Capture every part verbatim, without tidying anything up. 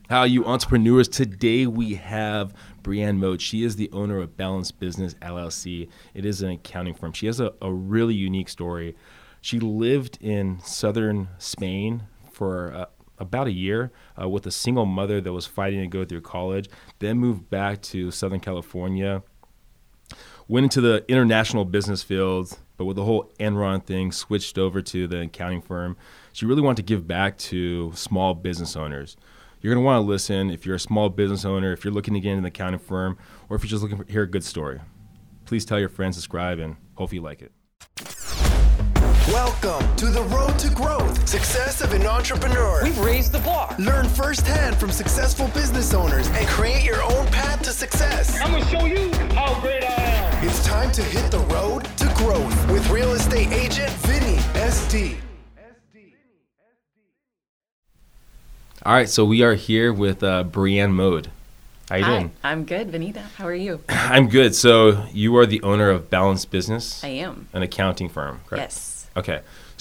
How are you entrepreneurs? Today we have Brianne Mode. She is the owner of Balance Business L L C. It is an accounting firm. She has a, a really unique story. She lived in southern Spain for uh, about a year uh, with a single mother that was fighting to go through college, then moved back to Southern California, went into the international business field, but with the whole Enron thing, switched over to the accounting firm. She really wanted to give back to small business owners. You're going to want to listen if you're a small business owner, if you're looking to get into an accounting firm, or if you're just looking to hear a good story. Please tell your friends, subscribe, and hopefully you like it. Welcome to the road to growth, success of an entrepreneur. We've raised the bar. Learn firsthand from successful business owners and create your own path to success. I'm going to show you how great I am. It's time to hit the road to growth with real estate agent Vinny S D. All right, so we are here with uh, Brianne Mode. How you Hi, doing? I'm good, Vanita. How are you? I'm good. So you are the owner of Balance Business? I am. An accounting firm, correct? Yes. Okay.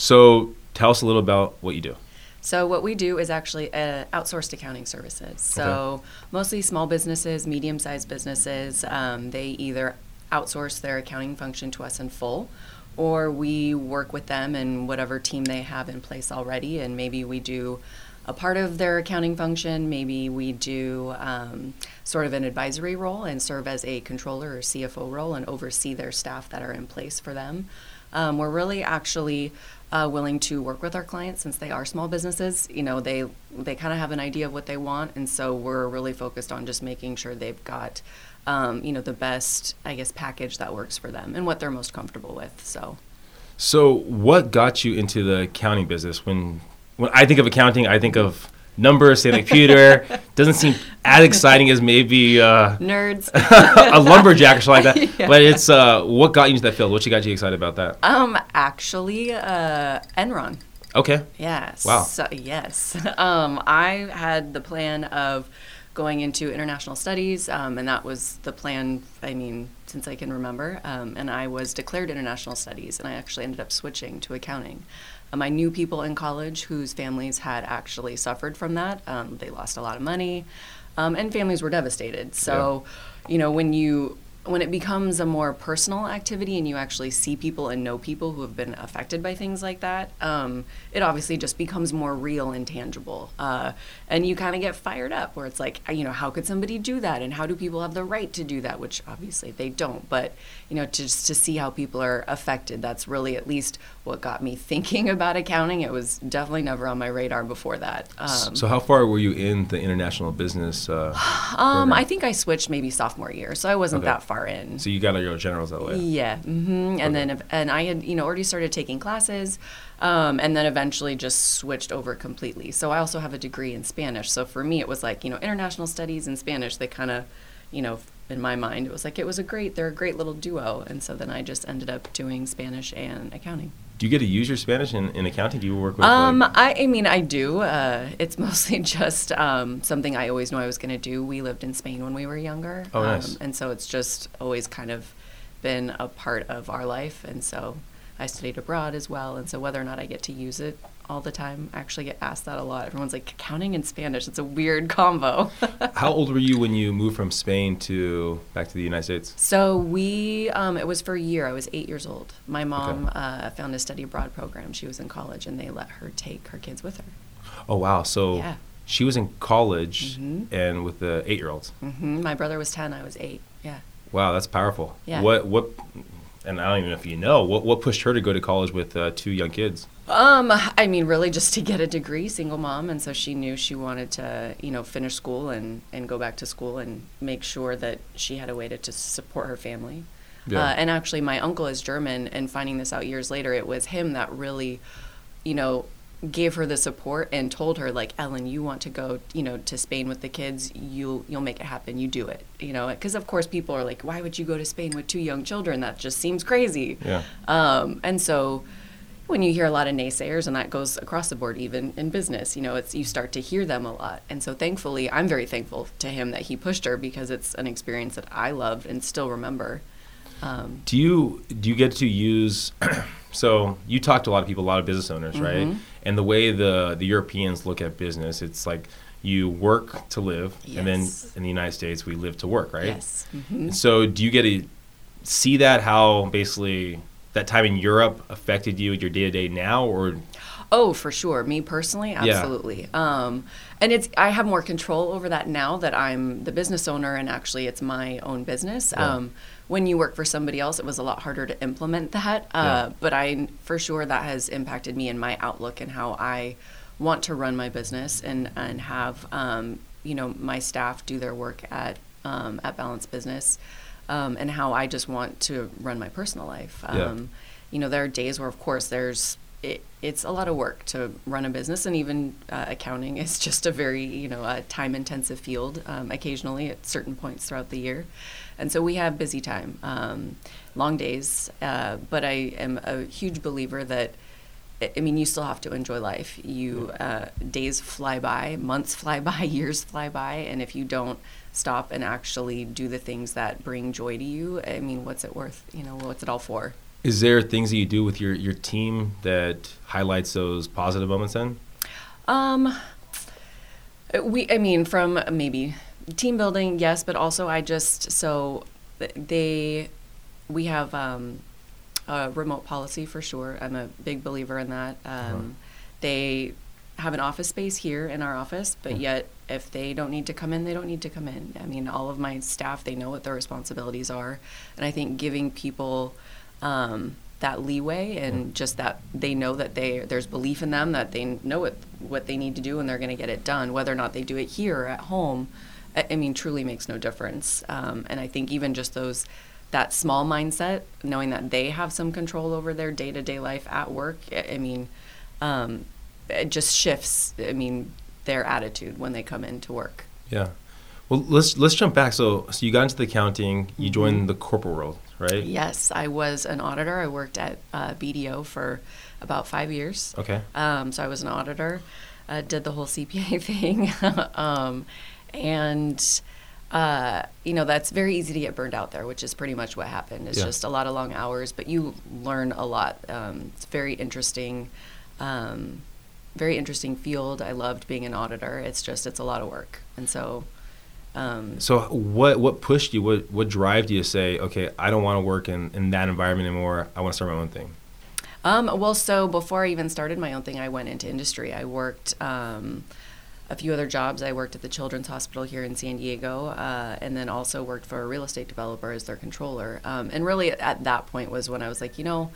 So tell us a little about what you do. So what we do is actually uh, outsourced accounting services. So Okay. mostly small businesses, medium-sized businesses, um, they either outsource their accounting function to us in full, or we work with them and whatever team they have in place already, and maybe we do a part of their accounting function. Maybe we do um, sort of an advisory role and serve as a controller or C F O role and oversee their staff that are in place for them. Um, we're really actually uh, willing to work with our clients since they are small businesses. You know, they they kind of have an idea of what they want, and so we're really focused on just making sure they've got um, you know, the best, I guess, package that works for them and what they're most comfortable with. So, So what got you into the accounting business? When when I think of accounting, I think of numbers, say the computer. Doesn't seem as exciting as maybe uh, nerds. a lumberjack or something like that. Yeah. But it's uh, what got you into that field? What you got you excited about that? Um, actually, uh, Enron. Okay. Yes. Wow. So, yes. Um, I had the plan of going into international studies, um, and that was the plan, I mean, since I can remember. Um, and I was declared international studies, and I actually ended up switching to accounting. Um, I knew people in college whose families had actually suffered from that. Um, they lost a lot of money, um, and families were devastated. So, yeah. you know, when you when it becomes a more personal activity and you actually see people and know people who have been affected by things like that, um, it obviously just becomes more real and tangible. Uh, and you kind of get fired up where it's like, you know, how could somebody do that? And how do people have the right to do that? Which obviously they don't. But, you know, to, just to see how people are affected, that's really at least what got me thinking about accounting. It was definitely never on my radar before that. Um, So how far were you in the international business uh, um, I think I switched maybe sophomore year, so I wasn't Okay. that far in. So you got your generals that way. Yeah, hmm and Okay. then and I had you know already started taking classes, um, and then eventually just switched over completely. So I also have a degree in Spanish. So for me, it was like you know international studies and Spanish. They kind of, you know, in my mind, it was like it was a great. They're a great little duo. And so then I just ended up doing Spanish and accounting. Do you get to use your Spanish in, in accounting? Do you work with? Um, like, I, I mean, I do. Uh, it's mostly just um, something I always knew I was going to do. We lived in Spain when we were younger. Oh, nice. Um, and so it's just always kind of been a part of our life. And so I studied abroad as well. And so whether or not I get to use it all the time, I actually get asked that a lot. Everyone's like, accounting and Spanish, it's a weird combo. How old were you when you moved from Spain to back to the United States? So we, um, it was for a year. I was eight years old. My mom Okay. uh, found a study abroad program. She was in college, and they let her take her kids with her. Oh, wow. So Yeah. she was in college Mhm. and with the eight-year-olds. hmm My brother was ten. I was eight. Yeah. Wow, that's powerful. Yeah. What, what, and I don't even know if you know, what, what pushed her to go to college with uh, two young kids? Um, I mean, really just to get a degree, single mom, and so she knew she wanted to, you know, finish school and, and go back to school and make sure that she had a way to, to support her family. Yeah. Uh, and actually, my uncle is German, and finding this out years later, it was him that really, you know, gave her the support and told her, like, Ellen, you want to go, you know, to Spain with the kids, you'll you'll make it happen, you do it, you know, because of course people are like, why would you go to Spain with two young children? That just seems crazy. Yeah. Um, and so when you hear a lot of naysayers, and that goes across the board, even in business, you know, it's you start to hear them a lot. And so thankfully, I'm very thankful to him that he pushed her, because it's an experience that I loved and still remember. Um, Do you do you get to use? So you talk to a lot of people, a lot of business owners, right? Mhm. And the way the the Europeans look at business, it's like you work to live, Yes. and then in the United States, we live to work, right? Yes. Mm-hmm. So do you get to see that, how basically that time in Europe affected you, your day-to-day now, or? Oh, for sure. Me personally, absolutely. Yeah. Um, and it's I have more control over that now that I'm the business owner, and actually it's my own business. Yeah. Um, when you work for somebody else, it was a lot harder to implement that. Uh, Yeah. But I, for sure, that has impacted me in my outlook and how I want to run my business and and have um, you know my staff do their work at um, at Balance Business, um, and how I just want to run my personal life. Um, Yeah. You know, there are days where, of course, there's it, it's a lot of work to run a business, and even uh, accounting is just a very you know a time-intensive field. Um, occasionally, at certain points throughout the year, and so we have busy time, um, long days. Uh, but I am a huge believer that. I mean, you still have to enjoy life. You uh, days fly by, months fly by, years fly by, and if you don't stop and actually do the things that bring joy to you, I mean, what's it worth? You know, what's it all for? Is there things that you do with your, your team that highlights those positive moments then? Um, we, I mean, from maybe team building, yes, but also I just so they, we have. Um, Uh, remote policy for sure. I'm a big believer in that. Um, Uh-huh. They have an office space here in our office, but Hmm. yet if they don't need to come in, they don't need to come in. I mean, all of my staff, they know what their responsibilities are. And I think giving people um, that leeway and Hmm. just that they know that they there's belief in them, that they know what, what they need to do and they're going to get it done, whether or not they do it here or at home, I, I mean, truly makes no difference. Um, and I think even just those that small mindset, knowing that they have some control over their day-to-day life at work, I mean, um, it just shifts, I mean, their attitude when they come into work. Yeah. Well, let's let's jump back. So, so you got into the accounting, you Mm-hmm. joined the corporate world, right? Yes, I was an auditor. I worked at uh, B D O for about five years. Okay. Um, so I was an auditor, uh, did the whole C P A thing, um, and... Uh, you know, that's very easy to get burned out there, which is pretty much what happened. It's Yeah. just a lot of long hours, but you learn a lot. Um, it's very interesting, um, very interesting field. I loved being an auditor. It's just, it's a lot of work. And so... Um, So what what pushed you, what what drove you to say, okay, I don't want to work in, in that environment anymore, I want to start my own thing? um, well, so before I even started my own thing, I went into industry. I worked... Um, a few other jobs. I worked at the Children's Hospital here in San Diego, uh, and then also worked for a real estate developer as their controller. Um, and really at that point was when I was like, you know,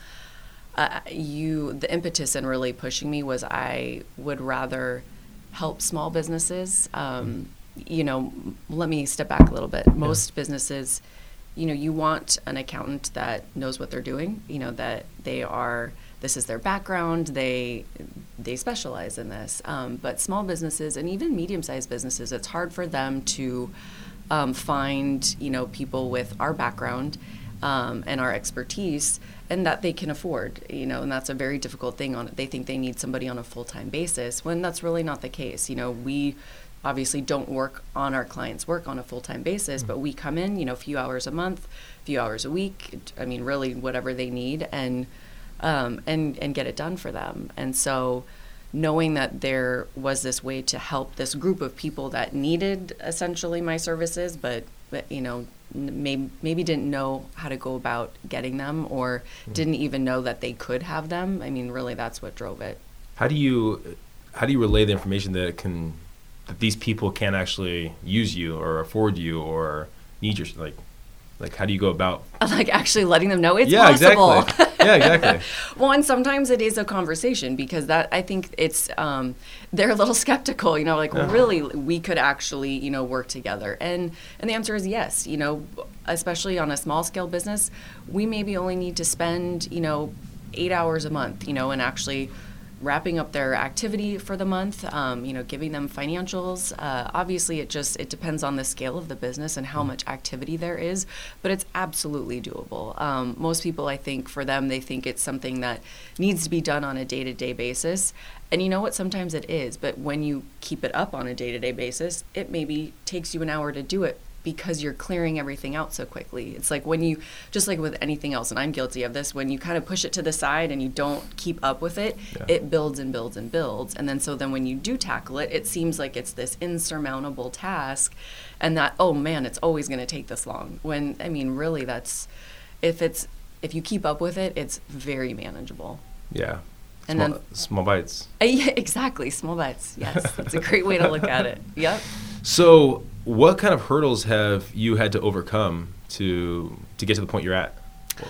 uh, you, the impetus in really pushing me was I would rather help small businesses. Um, you know, let me step back a little bit. Most businesses, you know, you want an accountant that knows what they're doing, you know, that they are, this is their background, they they specialize in this. Um, but small businesses and even medium-sized businesses, it's hard for them to um, find, you know, people with our background um, and our expertise and that they can afford, you know, and that's a very difficult thing. On They think they need somebody on a full-time basis when that's really not the case. You know, we obviously don't work on our clients' work on a full-time basis, but we come in, you know, a few hours a month, a few hours a week, I mean, really whatever they need, and um, and and get it done for them. And so knowing that there was this way to help this group of people that needed essentially my services, but, but you know, maybe, maybe didn't know how to go about getting them or mm. didn't even know that they could have them. I mean, really, that's what drove it. How do you, how do you relay the information that it can, that these people can't actually use you or afford you or need your, like, like how do you go about? Like actually letting them know it's yeah, possible. Exactly. Yeah, exactly. Well, and sometimes it is a conversation because that I think it's um, they're a little skeptical, you know, like uh-huh. really we could actually, you know, work together. And and the answer is yes, you know, especially on a small scale business, we maybe only need to spend, you know, eight hours a month, you know, and actually wrapping up their activity for the month, um, you know, giving them financials. Uh, obviously, it just it depends on the scale of the business and how much activity there is, but it's absolutely doable. Um, most people, I think, for them, they think it's something that needs to be done on a day-to-day basis. And you know what? Sometimes it is, but when you keep it up on a day-to-day basis, it maybe takes you an hour to do it because you're clearing everything out so quickly. It's like when you, just like with anything else, and I'm guilty of this, when you kind of push it to the side and you don't keep up with it, yeah. it builds and builds and builds. And then so then when you do tackle it, it seems like it's this insurmountable task, and that, oh man, it's always going to take this long. When, I mean, really that's, if it's, if you keep up with it, it's very manageable. Yeah. And small, then small bites. Uh, yeah, exactly. Small bites. Yes. That's a great way to look at it. Yep. So what kind of hurdles have you had to overcome to to get to the point you're at?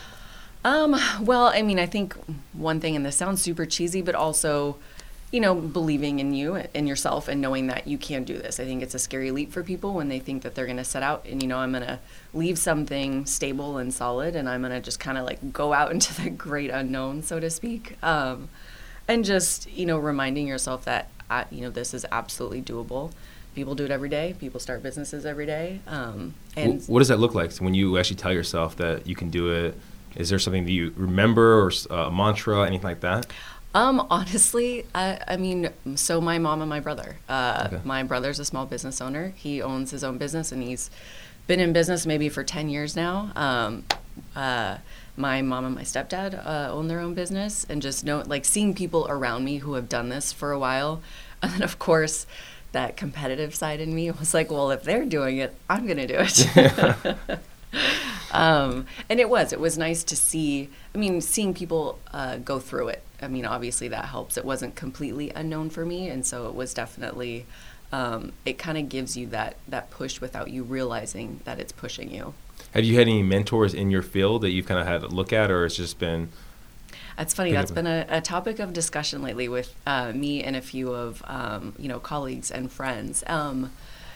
Um, well, I mean, I think one thing, and this sounds super cheesy, but also, you know, believing in you, in yourself, and knowing that you can do this. I think it's a scary leap for people when they think that they're going to set out and, you know, I'm going to leave something stable and solid, and I'm going to just kind of like go out into the great unknown, so to speak. Um, and just, you know, reminding yourself that, uh, you know, this is absolutely doable. People do it every day. People start businesses every day. Um, and what does that look like when you actually tell yourself that you can do it? Is there something that you remember, or a mantra, anything like that? Um, honestly, I, I mean, so my mom and my brother. Uh, okay. My brother's a small business owner. He owns his own business, and he's been in business maybe for ten years now. Um, uh, my mom and my stepdad uh, own their own business, and just know, like, seeing people around me who have done this for a while, and then of course, that competitive side in me was like, well, if they're doing it, I'm going to do it. um, and it was, it was nice to see, I mean, seeing people uh, go through it. I mean, obviously that helps. It wasn't completely unknown for me. And so it was definitely, um, it kind of gives you that, that push without you realizing that it's pushing you. Have you had any mentors in your field that you've kind of had to look at, or it's just been... That's funny. That's been a, a topic of discussion lately with uh, me and a few of, um, you know, colleagues and friends. Um,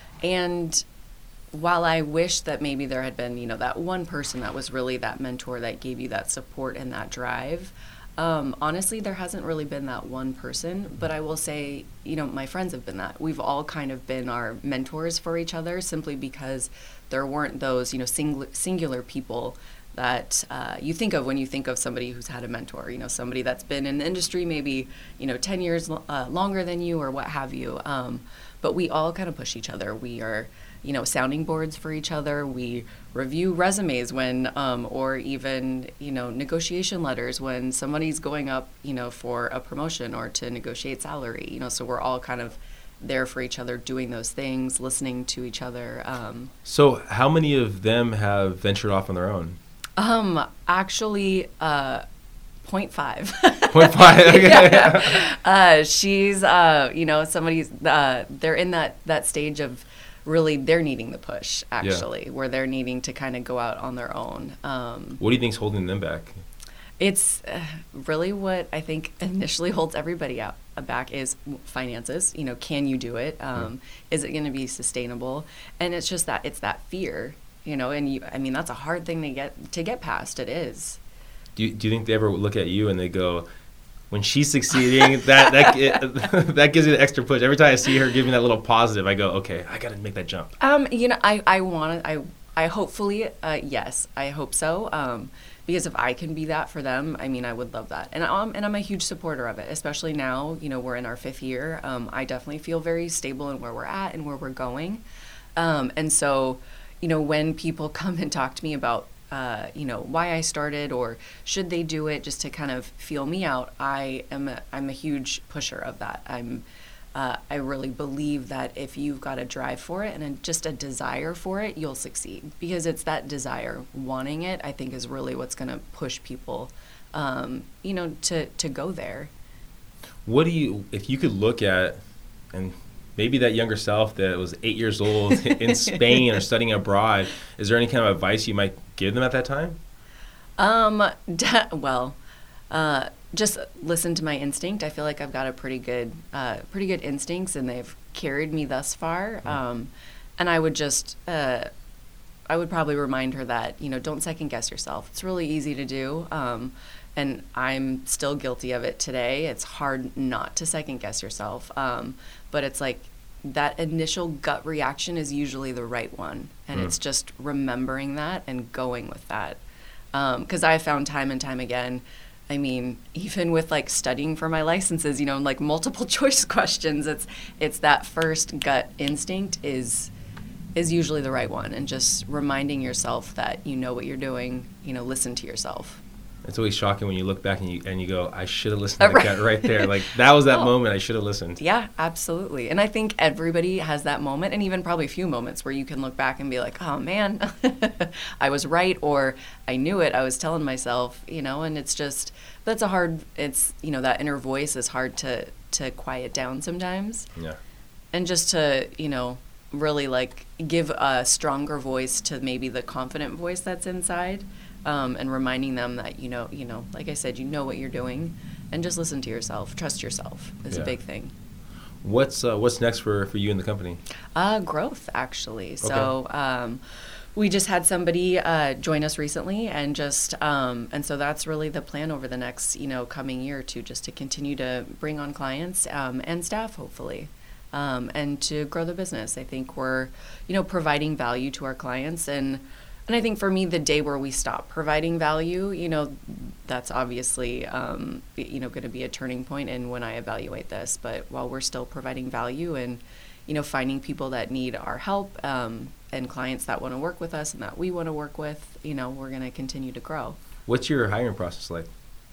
and while I wish that maybe there had been, you know, that one person that was really that mentor that gave you that support and that drive, um, honestly, there hasn't really been that one person. But I will say, you know, my friends have been that. We've all kind of been our mentors for each other, simply because there weren't those, you know, sing- singular people that uh, you think of when you think of somebody who's had a mentor, you know, somebody that's been in the industry maybe, you know, ten years uh, longer than you or what have you. Um, but we all kind of push each other. We are, you know, sounding boards for each other. We review resumes when, um, or even, you know, negotiation letters when somebody's going up, you know, for a promotion or to negotiate salary, you know, so we're all kind of there for each other, doing those things, listening to each other. Um, so how many of them have ventured off on their own? Um, actually, uh, point five. Point five. Okay. Yeah. Uh, she's, uh, you know, somebody's, uh, they're in that, that stage of really, they're needing the push, actually, yeah. where they're needing to kind of go out on their own. Um, what do you think's holding them back? It's uh, really what I think initially holds everybody out back is finances. You know, can you do it? Um, yeah. Is it going to be sustainable? And it's just that, it's that fear. You know, and you, I mean, that's a hard thing to get to get past. It is. Do you, do you think they ever look at you and they go, when she's succeeding, that that it, that gives you the extra push? Every time I see her giving that little positive, I go, okay, I got to make that jump. Um, you know, I I want to, I I hopefully, uh, yes, I hope so. Um, because if I can be that for them, I mean, I would love that. And um, and I'm a huge supporter of it, especially now. You know, we're in our fifth year. Um, I definitely feel very stable in where we're at and where we're going. Um, and so. You know, when people come and talk to me about, uh, you know, why I started or should they do it just to kind of feel me out, I am a, I'm a huge pusher of that. I'm, uh, I really believe that if you've got a drive for it and a, just a desire for it, you'll succeed. Because it's that desire, wanting it, I think is really what's going to push people, um, you know, to, to go there. What do you, if you could look at, and maybe that younger self that was eight years old in Spain or studying abroad, is there any kind of advice you might give them at that time? Um, de- well, uh, just listen to my instinct. I feel like I've got a pretty good, uh, pretty good instincts, and they've carried me thus far. Um, and I would just, uh, I would probably remind her that, you know, don't second guess yourself. It's really easy to do. Um, and I'm still guilty of it today. It's hard not to second guess yourself. Um, but it's like that initial gut reaction is usually the right one. And mm. it's just remembering that and going with that. Because um, I found time and time again, I mean, even with like studying for my licenses, you know, like multiple choice questions, it's it's that first gut instinct is is usually the right one, and just reminding yourself that you know what you're doing, you know, listen to yourself. It's always shocking when you look back and you and you go, I should have listened to Right. that guy right there. Like, that was that Oh. moment I should have listened. Yeah, absolutely. And I think everybody has that moment, and even probably a few moments where you can look back and be like, oh man, I was right, or I knew it, I was telling myself, you know, and it's just, that's a hard, it's, you know, that inner voice is hard to, to quiet down sometimes. Yeah. And just to, you know, really like give a stronger voice to maybe the confident voice that's inside. Um, and reminding them that, you know, you know, like I said, you know what you're doing, and just listen to yourself. Trust yourself is Yeah. a big thing. What's uh, what's next for, for you and the company? Uh, growth, actually. So um, we just had somebody uh, join us recently, and just um, and so that's really the plan over the next, you know, coming year to just to continue to bring on clients um, and staff, hopefully. Um, and to grow the business. I think we're, you know, providing value to our clients, and And I think for me, the day where we stop providing value, you know, that's obviously, um, you know, going to be a turning point in when I evaluate this. But while we're still providing value and, you know, finding people that need our help um, and clients that want to work with us and that we want to work with, you know, we're going to continue to grow. What's your hiring process like?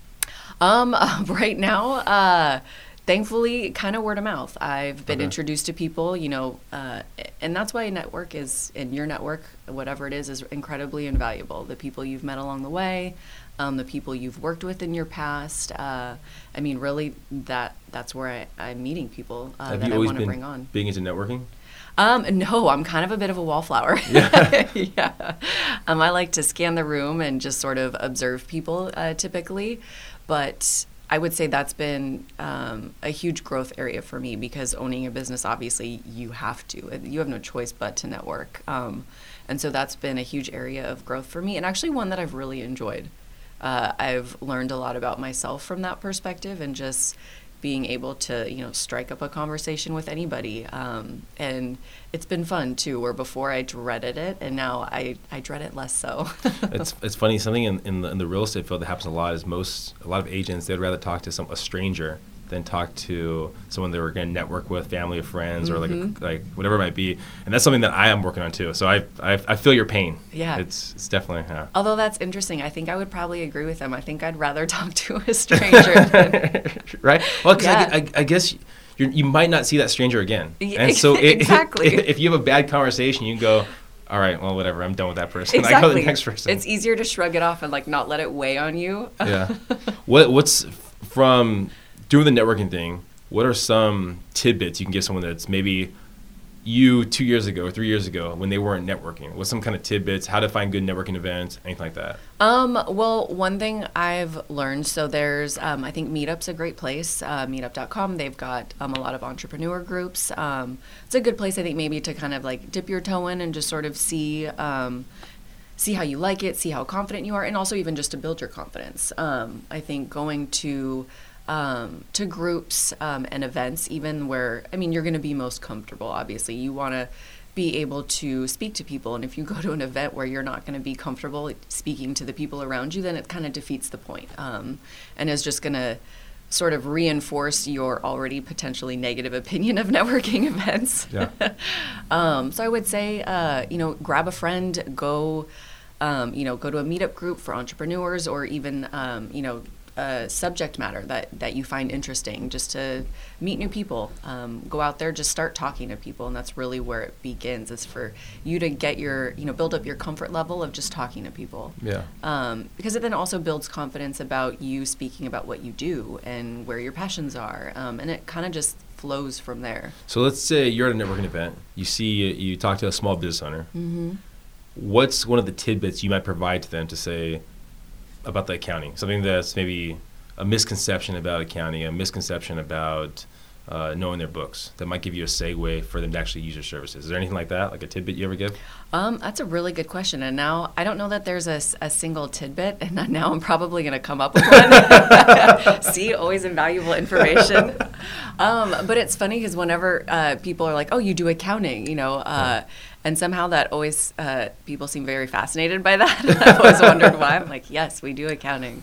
Um, right now, uh, thankfully, kind of word of mouth. I've been Okay. introduced to people, you know, uh, and that's why a network is, in your network, whatever it is, is incredibly invaluable. The people you've met along the way, um, the people you've worked with in your past. Uh, I mean, really, that that's where I, I'm meeting people uh, Have that you I always want to been bring on. big into networking? Um, no, I'm kind of a bit of a wallflower. Yeah. yeah. Um, I like to scan the room and just sort of observe people uh, typically. But I would say that's been um, a huge growth area for me, because owning a business, obviously, you have to. You have no choice but to network. Um, and so that's been a huge area of growth for me, and actually one that I've really enjoyed. Uh, I've learned a lot about myself from that perspective, and just being able to, you know, strike up a conversation with anybody. Um, and it's been fun too, where before I dreaded it, and now I, I dread it less so. it's it's funny, something in, in, the, in the real estate field that happens a lot is most, a lot of agents, they'd rather talk to some a stranger than talk to someone they were going to network with, family or friends, or like a, like whatever it might be. And that's something that I am working on too. So I I, I feel your pain. Yeah. It's it's definitely, yeah. Although that's interesting. I think I would probably agree with them. I think I'd rather talk to a stranger than, Right? Well, because Yeah. I, I, I guess you're, you might not see that stranger again. Yeah, And so it, exactly. if you have a bad conversation, you can go, all right, well, whatever, I'm done with that person. I go to the next person. It's easier to shrug it off and like not let it weigh on you. Yeah. What What's from doing the networking thing, what are some tidbits you can give someone that's maybe you two years ago or three years ago when they weren't networking? What's some kind of tidbits, how to find good networking events, anything like that? Um, well, one thing I've learned, so there's, um, I think Meetup's a great place, uh, meetup dot com. They've got um, a lot of entrepreneur groups. Um, it's a good place, I think, maybe to kind of like dip your toe in and just sort of see, um, see how you like it, see how confident you are, and also even just to build your confidence. Um, I think going to Um, to groups um, and events, even where, I mean, you're going to be most comfortable, obviously. You want to be able to speak to people. And if you go to an event where you're not going to be comfortable speaking to the people around you, then it kind of defeats the point um, and is just going to sort of reinforce your already potentially negative opinion of networking events. Yeah. um, so I would say, uh, you know, grab a friend, go, um, you know, go to a meetup group for entrepreneurs, or even, um, you know, a subject matter that, that you find interesting, just to meet new people. Um, go out there, just start talking to people, and that's really where it begins, is for you to get your, you know, build up your comfort level of just talking to people. Yeah. Um, because it then also builds confidence about you speaking about what you do and where your passions are, um, and it kind of just flows from there. So let's say you're at a networking event, you see, you talk to a small business owner. Mm-hmm. What's one of the tidbits you might provide to them to say about the accounting? Something that's maybe a misconception about accounting, a misconception about uh, knowing their books that might give you a segue for them to actually use your services. Is there anything like that, like a tidbit you ever give? Um, that's a really good question. And now I don't know that there's a, a single tidbit, and now I'm probably going to come up with one. See, always invaluable information. Um, but it's funny because whenever uh, people are like, oh, you do accounting, you know, uh, and somehow that always, uh, people seem very fascinated by that. I've always wondered why. I'm like, yes, we do accounting.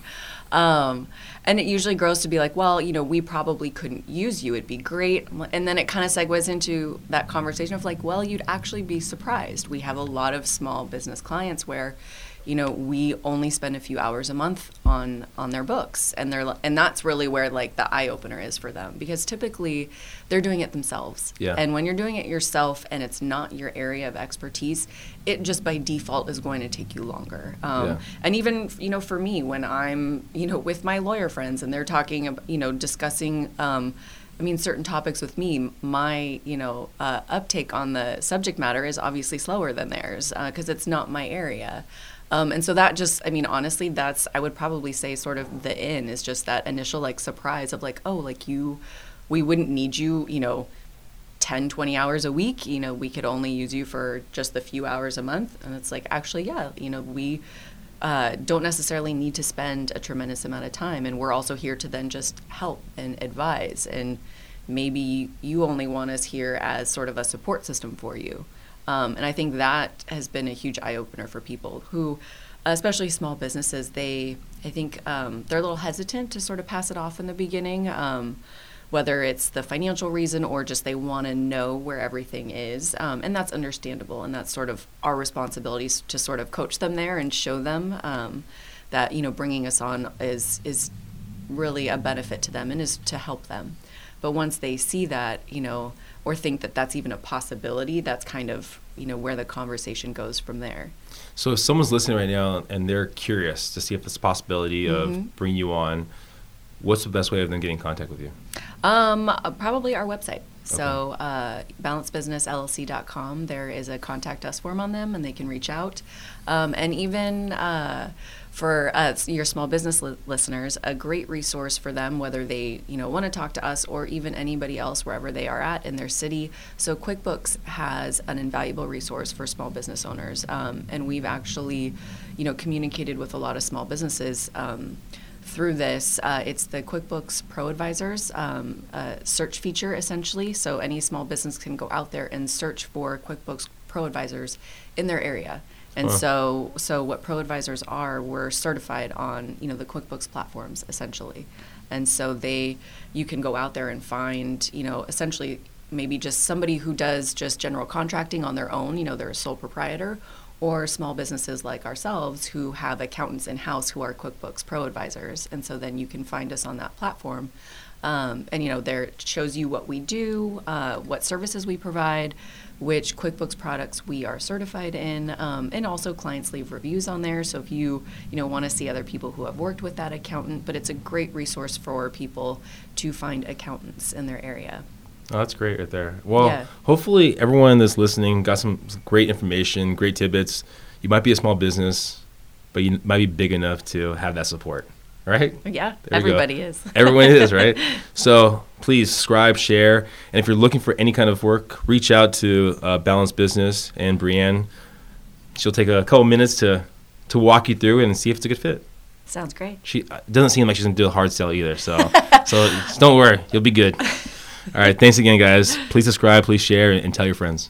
Um, and it usually grows to be like, well, you know, we probably couldn't use you. It'd be great. And then it kind of segues into that conversation of like, well, you'd actually be surprised. We have a lot of small business clients where, you know, we only spend a few hours a month on on their books, and they're and that's really where like the eye opener is for them, because typically they're doing it themselves. Yeah. And when you're doing it yourself and it's not your area of expertise, it just by default is going to take you longer. Um, Yeah. And even, you know, for me, when I'm, you know, with my lawyer friends and they're talking, about, you know, discussing, um, I mean, certain topics with me, my, you know, uh, uptake on the subject matter is obviously slower than theirs because uh, it's not my area. Um, and so that just, I mean, honestly, that's, I would probably say sort of the in is just that initial like surprise of like, oh, like you, we wouldn't need you, you know, ten, twenty hours a week, you know, we could only use you for just the few hours a month. And it's like, actually, yeah, you know, we uh, don't necessarily need to spend a tremendous amount of time. And we're also here to then just help and advise. And maybe you only want us here as sort of a support system for you. Um, and I think that has been a huge eye-opener for people who, especially small businesses, they, I think um, they're a little hesitant to sort of pass it off in the beginning, um, whether it's the financial reason or just they want to know where everything is. Um, and that's understandable. And that's sort of our responsibilities to sort of coach them there and show them um, that, you know, bringing us on is is really a benefit to them and is to help them. But once they see that, you know, or think that that's even a possibility, that's kind of, you know, where the conversation goes from there. So if someone's listening right now and they're curious to see if there's a possibility Mm-hmm. of bringing you on, what's the best way of them getting in contact with you? Um, uh, probably our website. So uh, balance business L L C dot com, there is a contact us form on them and they can reach out. Um, and even uh, for uh, your small business li- listeners, a great resource for them, whether they, you know, want to talk to us or even anybody else wherever they are at in their city. So QuickBooks has an invaluable resource for small business owners. Um, and we've actually, you know, communicated with a lot of small businesses um, through this. Uh, it's the QuickBooks Pro Advisors um, uh, search feature, essentially. So any small business can go out there and search for QuickBooks Pro Advisors in their area. And Huh. so, so what Pro Advisors are, we're certified on, you know, the QuickBooks platforms, essentially. And so they, you can go out there and find, you know, essentially maybe just somebody who does just general contracting on their own, you know, they're a sole proprietor, or small businesses like ourselves who have accountants in-house who are QuickBooks Pro Advisors. And so then you can find us on that platform. Um, and, you know, there it shows you what we do, uh, what services we provide, which QuickBooks products we are certified in, um, and also clients leave reviews on there. So if you, you know, want to see other people who have worked with that accountant, but it's a great resource for people to find accountants in their area. Oh, that's great right there. Well, Yeah. hopefully everyone that's listening got some great information, great tidbits. You might be a small business, but you might be big enough to have that support, right? Yeah, There we go. everybody is. Everyone is, right? So please subscribe, share, and if you're looking for any kind of work, reach out to uh, Balance Business and Brianne. She'll take a couple minutes to, to walk you through it and see if it's a good fit. Sounds great. She uh, doesn't seem like she's gonna do a hard sell either, so so just don't worry, you'll be good. All right, thanks again, guys. Please subscribe, please share, and tell your friends.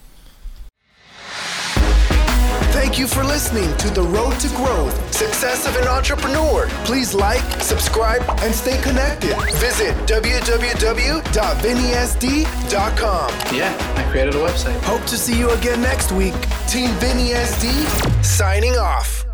Thank you for listening to The Road to Growth, Success of an Entrepreneur. Please like, subscribe, and stay connected. Visit w w w dot vinny s d dot com. Yeah, I created a website. Hope to see you again next week. Team Vinny S D, signing off.